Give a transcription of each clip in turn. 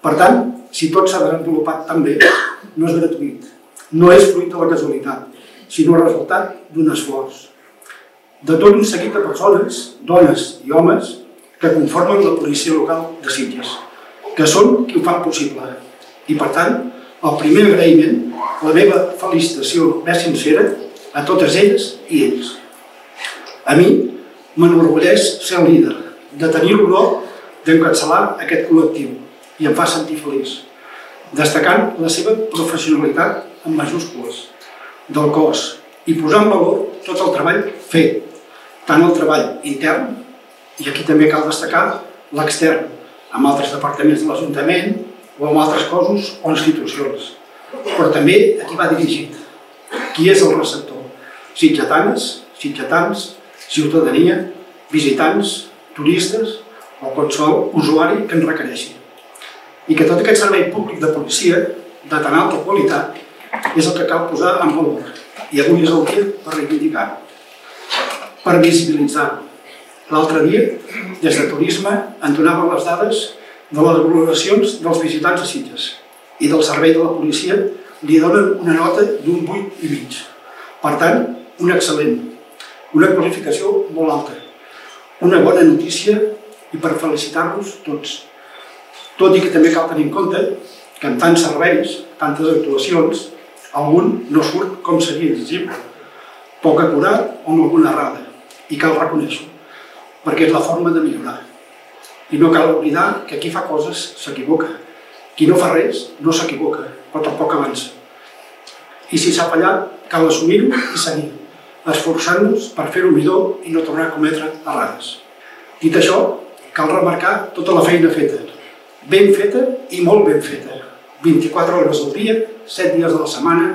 Per tant, si tot s'ha desenvolupat tan bé, no és gratuït, no és fruit de la casualitat, sinó resultat d'un esforç de tot un seguit de persones, dones i homes, que conformen la policia local de Sitges, que són qui ho fan possible. I, per tant, el primer agraïment, la meva felicitació més sincera a totes elles i ells. A mi m'enorgulleix ser el líder, de tenir l'honor d'encapçalar aquest col·lectiu i em fa sentir feliç, destacant la seva professionalitat en majúscules del cos i posar en valor tot el treball fet, tant el treball intern, i aquí també cal destacar l'extern, amb altres departaments de l'Ajuntament o amb altres cossos o institucions, però també a qui va dirigit, qui és el receptor, sitgetanes, sitgetans, ciutadania, visitants, turistes o qualsevol usuari que en requereixi. I que tot aquest servei públic de policia de tan alta qualitat és el que cal posar en valor, i avui és el dia per reivindicar-ho, per visibilitzar-ho. L'altre dia, des de Turisme, en donaven les dades de les valoracions dels visitants a Sitges i del servei de la policia li donen una nota d'un 8,5. Per tant, un excel·lent, una qualificació molt alta, una bona notícia i per felicitar-los tots. Tot i que també cal tenir en compte que amb tants serveis, tantes actuacions, algun no surt com seria exigible, poc acurat o amb alguna errada, i cal reconèixer-ho, perquè és la forma de millorar. I no cal oblidar que qui fa coses s'equivoca. Qui no fa res no s'equivoca, però tampoc avança. I si s'ha fallat, cal assumir-ho i seguir, esforçant-nos per fer-ho millor i no tornar a cometre errades. Dit això, cal remarcar tota la feina feta, ben feta i molt ben feta, 24 hores al dia, 7 dies a la setmana,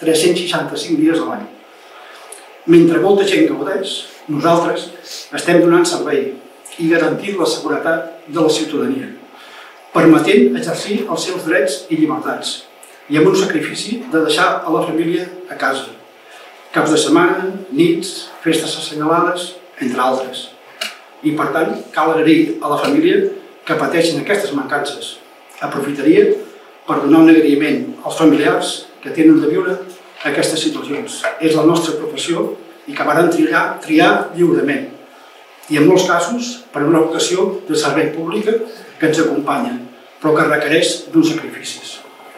365 dies a l'any. Mentre molta gent gaudeix, nosaltres estem donant servei i garantint la seguretat de la ciutadania, permetent exercir els seus drets i llibertats, i amb un sacrifici de deixar a la família a casa. Caps de setmana, nits, festes assenyalades, entre altres. I per tant, cal agrair a la família que pateixen aquestes mancances. Aprofitaria per donar un agraïment als familiars que tenen de viure aquestes situacions. És la nostra professió i que varen triar lliurement. I en molts casos per una vocació de servei pública que ens acompanya, però que requereix d'uns sacrificis.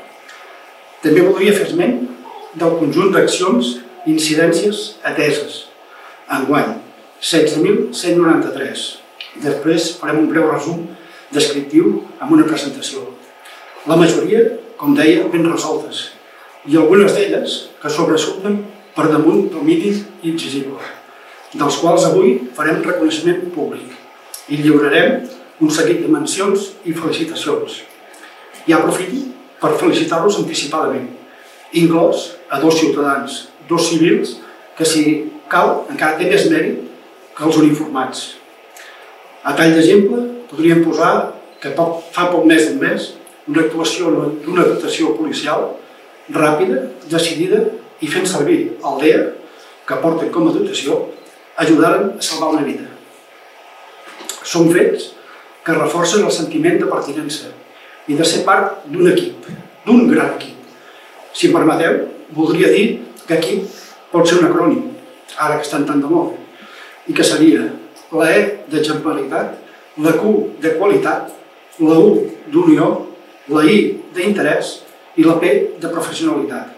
També voldria fer esment del conjunt d'accions i incidències ateses. Enguany, 16.193. Després farem un breu resum descriptiu amb una presentació. La majoria, com deia, ben resoltes, i algunes d'elles que sobresurten per damunt del mínim exigible, dels quals avui farem reconeixement públic i lliurarem un seguit de mencions i felicitacions. I aprofito per felicitar-los anticipadament, inclòs a 2 ciutadans, 2 civils, que si cal encara té més mèrit que els uniformats. A tall d'exemple, podríem posar que fa poc més d'un mes una actuació d'una dotació policial ràpida, decidida i fent servir el DEA, que porten com a dotació, ajudaren a salvar una vida. Són fets que reforcen el sentiment de pertinença i de ser part d'un equip, d'un gran equip. Si em permeteu, voldria dir que equip pot ser un acrònim, ara que estan tan de moda, i que seria la E d'exemplaritat, la Q de qualitat, la U d'unió, la I d'interès i la P de professionalitat.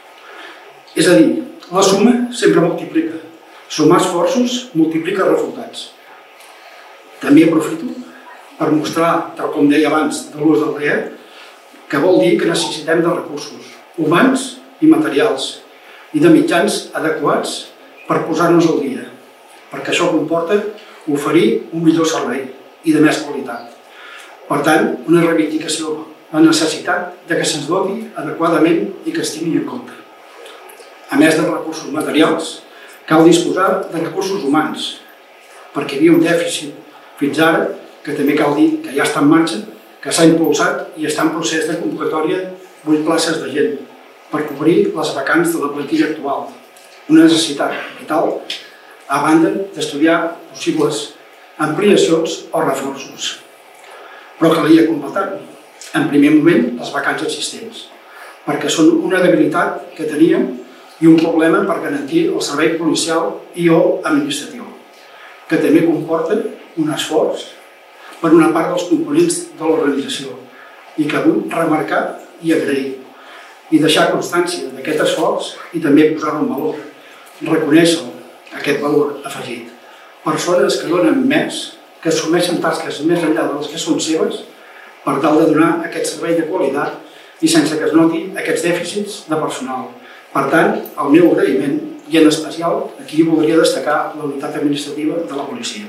És a dir, la suma sempre multiplica. Sumar esforços multiplica resultats. També aprofito per mostrar, tal com deia abans, de l'ús del DEA, que vol dir que necessitem de recursos humans i materials i de mitjans adequats per posar-nos al dia, perquè això comporta oferir un millor servei i de més qualitat. Per tant, una reivindicació, la necessitat de que se'ns doti adequadament i que es tingui en compte. A més de recursos materials, cal disposar de recursos humans, perquè hi havia un dèficit fins ara, que també cal dir que ja està en marxa, que s'ha impulsat i està en procés de convocatòria 8 places de gent per cobrir les vacants de la plantilla actual. Una necessitat vital, a banda d'estudiar possibles ampliacions o reforços. Però calia completar-ho. en primer moment, les vacants existents, perquè són una debilitat que teníem i un problema per garantir el servei policial i o administratiu, que també comporta un esforç per una part dels components de l'organització i que vull remarcar i agrair i deixar constància d'aquest esforç i també posar-lo en valor, reconèixer aquest valor afegit. Persones que donen més, que assumeixen tasques més enllà de les que són seves per tal de donar aquest servei de qualitat i sense que es noti aquests dèficits de personal. Per tant, el meu agraïment i en especial aquí voldria destacar la unitat administrativa de la policia.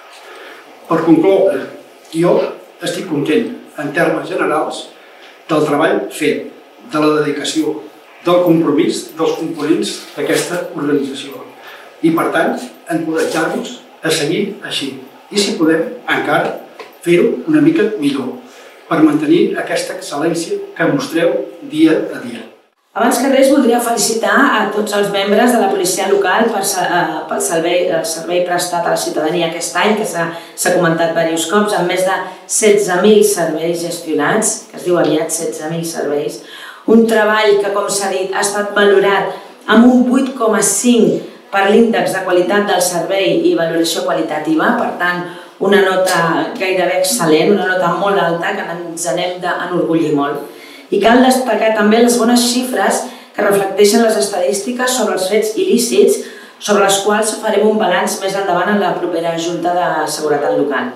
Per concloure, jo estic content en termes generals del treball fet, de la dedicació, del compromís dels components d'aquesta organització i, per tant, encoratjar-nos a seguir així i, si podem, encara fer-ho una mica millor per mantenir aquesta excel·lència que mostreu dia a dia. Abans que res, voldria felicitar a tots els membres de la policia local pel servei prestat a la ciutadania aquest any, que s'ha comentat diversos cops, amb més de 16.000 serveis gestionats, que es diu aviat 16.000 serveis. Un treball que, com s'ha dit, ha estat valorat amb un 8,5 per l'índex de qualitat del servei i valoració qualitativa, per tant, una nota gairebé excel·lent, una nota molt alta que ens n'hem d'enorgullir molt. I cal destacar també les bones xifres que reflecteixen les estadístiques sobre els fets il·lícits, sobre les quals farem un balanç més endavant en la propera Junta de Seguretat Local.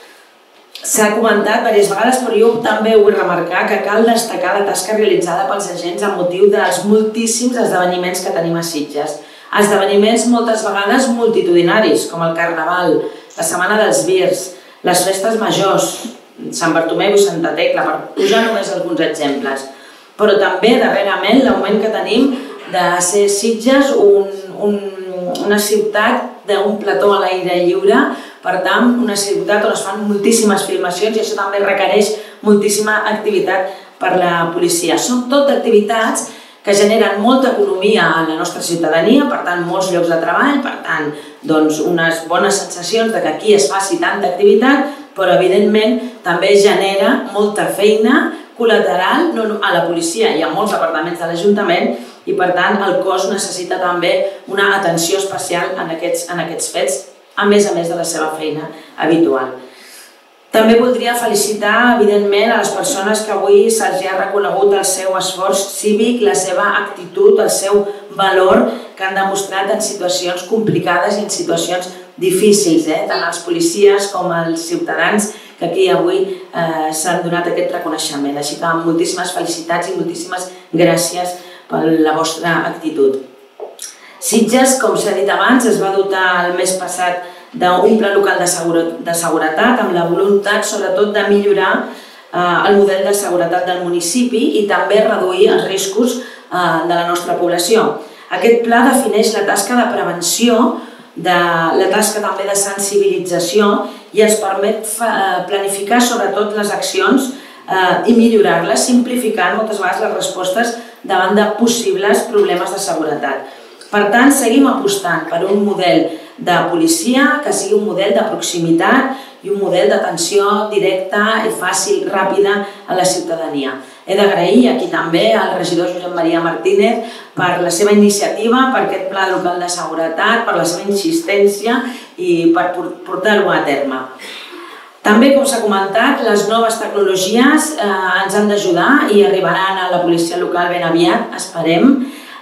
S'ha comentat diverses vegades, però jo també vull remarcar que cal destacar la tasca realitzada pels agents amb motiu dels moltíssims esdeveniments que tenim a Sitges. Esdeveniments moltes vegades multitudinaris, com el Carnaval, la Setmana dels Virs, les festes majors, Sant Bartomeu i Santa Tecla, per posar només alguns exemples. Però també, darrerament, l'augment que tenim de ser Sitges una ciutat d'un plató a l'aire lliure, per tant, una ciutat on es fan moltíssimes filmacions i això també requereix moltíssima activitat per la policia. Són tot activitats que generen molta economia a la nostra ciutadania, per tant, molts llocs de treball, per tant, unes bones sensacions que aquí es faci tanta activitat, però, evidentment, també genera molta feina col·lateral a la policia i a molts departaments de l'Ajuntament i, per tant, el cos necessita també una atenció especial en aquests fets, a més de la seva feina habitual. També voldria felicitar, evidentment, a les persones que avui se'ls ha reconegut el seu esforç cívic, la seva actitud, el seu valor que han demostrat en situacions complicades i en situacions difícils, tant els policies com els ciutadans que aquí avui s'han donat aquest reconeixement. Així que moltíssimes felicitats i moltíssimes gràcies per la vostra actitud. Sitges, com s'ha dit abans, es va dotar el mes passat d'un pla local de seguretat amb la voluntat, sobretot, de millorar el model de seguretat del municipi i també reduir els riscos de la nostra població. Aquest pla defineix la tasca de prevenció, la tasca també de sensibilització i ens permet planificar sobretot les accions i millorar-les, simplificant moltes vegades les respostes davant de possibles problemes de seguretat. Per tant, seguim apostant per un model de policia que sigui un model de proximitat i un model d'atenció directa i fàcil, ràpida a la ciutadania. He d'agrair aquí també al regidor Josep Maria Martínez per la seva iniciativa, per aquest pla local de seguretat, per la seva insistència i per portar-ho a terme. També, com s'ha comentat, les noves tecnologies ens han d'ajudar i arribaran a la policia local ben aviat, esperem.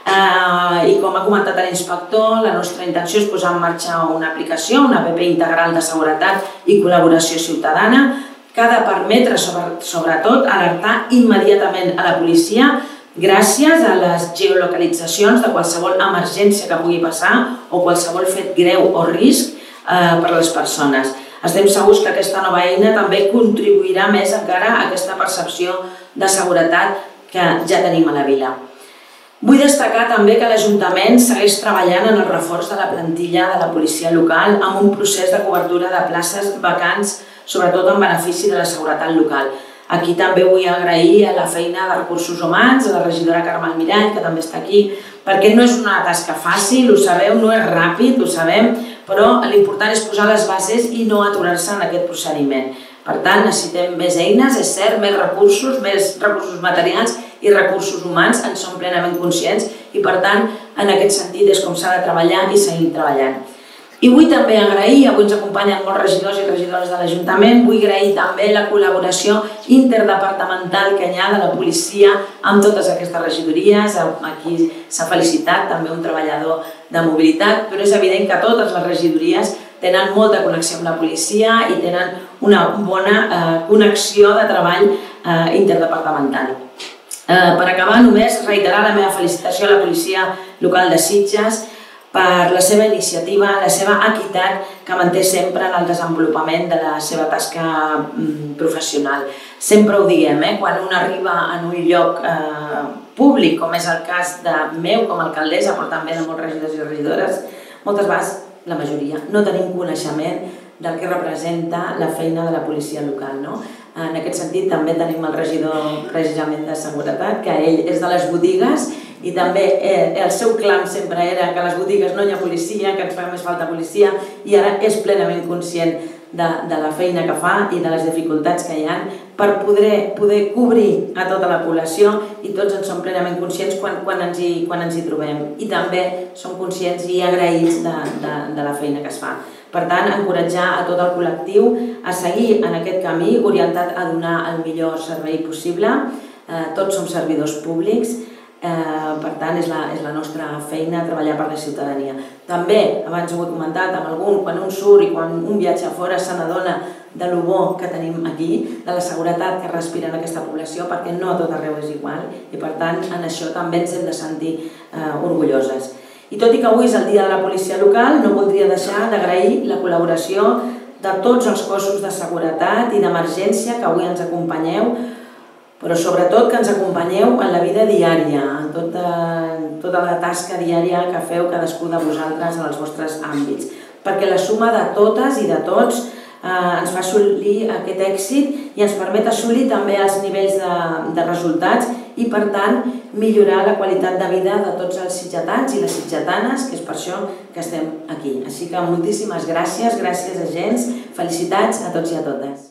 I com ha comentat l'inspector, la nostra intenció és posar en marxa una aplicació, una app integral de seguretat i col·laboració ciutadana, que ha de permetre, sobretot, alertar immediatament a la policia gràcies a les geolocalitzacions de qualsevol emergència que pugui passar o qualsevol fet greu o risc per a les persones. Estem segurs que aquesta nova eina també contribuirà més encara a aquesta percepció de seguretat que ja tenim a la vila. Vull destacar també que l'Ajuntament segueix treballant en el reforç de la plantilla de la policia local amb un procés de cobertura de places vacants, sobretot en benefici de la seguretat local. Aquí també vull agrair a la feina de recursos humans, a la regidora Carme Almirall, que també està aquí, perquè no és una tasca fàcil, ho sabeu, no és ràpid, ho sabem, però l'important és posar les bases i no aturar-se en aquest procediment. Per tant, necessitem més eines, és cert, més recursos materials i recursos humans, en som plenament conscients i, per tant, en aquest sentit és com s'ha de treballar i seguir treballant. I vull també agrair, avui ens acompanyen molts regidors i regidores de l'Ajuntament, vull agrair també la col·laboració interdepartamental que hi ha de la policia amb totes aquestes regidories. Aquí s'ha felicitat també un treballador de mobilitat, però és evident que totes les regidories tenen molta connexió amb la policia i tenen una bona connexió de treball interdepartamental. Per acabar, només reiterar la meva felicitació a la policia local de Sitges per la seva iniciativa, la seva equitat que manté sempre en el desenvolupament de la seva tasca professional. Sempre ho diguem, quan un arriba en un lloc públic, com és el cas de meu com a alcaldessa, però també de molts regidors i regidores, moltes vegades, la majoria, no tenim coneixement del que representa la feina de la policia local. En aquest sentit, també tenim el regidor precisament de seguretat, que ell és de les botigues i també el seu clam sempre era que a les botigues no hi ha policia, que ens fa més falta policia, i ara és plenament conscient de la feina que fa i de les dificultats que hi ha per poder cobrir a tota la població, i tots en som plenament conscients quan ens hi trobem. I també som conscients i agraïts de la feina que es fa. Per tant, encoratjar a tot el col·lectiu a seguir en aquest camí orientat a donar el millor servei possible. Tots som servidors públics, per tant, és la nostra feina treballar per la ciutadania. També, abans ho he comentat amb algun, quan un surt i quan un viatja fora se n'adona de lo bo que tenim aquí, de la seguretat que respira en aquesta població, perquè no a tot arreu és igual i, per tant, en això també ens hem de sentir orgulloses. I tot i que avui és el dia de la policia local, no voldria deixar d'agrair la col·laboració de tots els cossos de seguretat i d'emergència que avui ens acompanyeu, però sobretot que ens acompanyeu en la vida diària, en tota la tasca diària que feu cadascú de vosaltres en els vostres àmbits, perquè la suma de totes i de tots ens fa assolir aquest èxit i ens permet assolir també els nivells de resultats i, per tant, millorar la qualitat de vida de tots els sitgetans i les sitgetanes, que és per això que estem aquí. Així que moltíssimes gràcies, gràcies agents, felicitats a tots i a totes.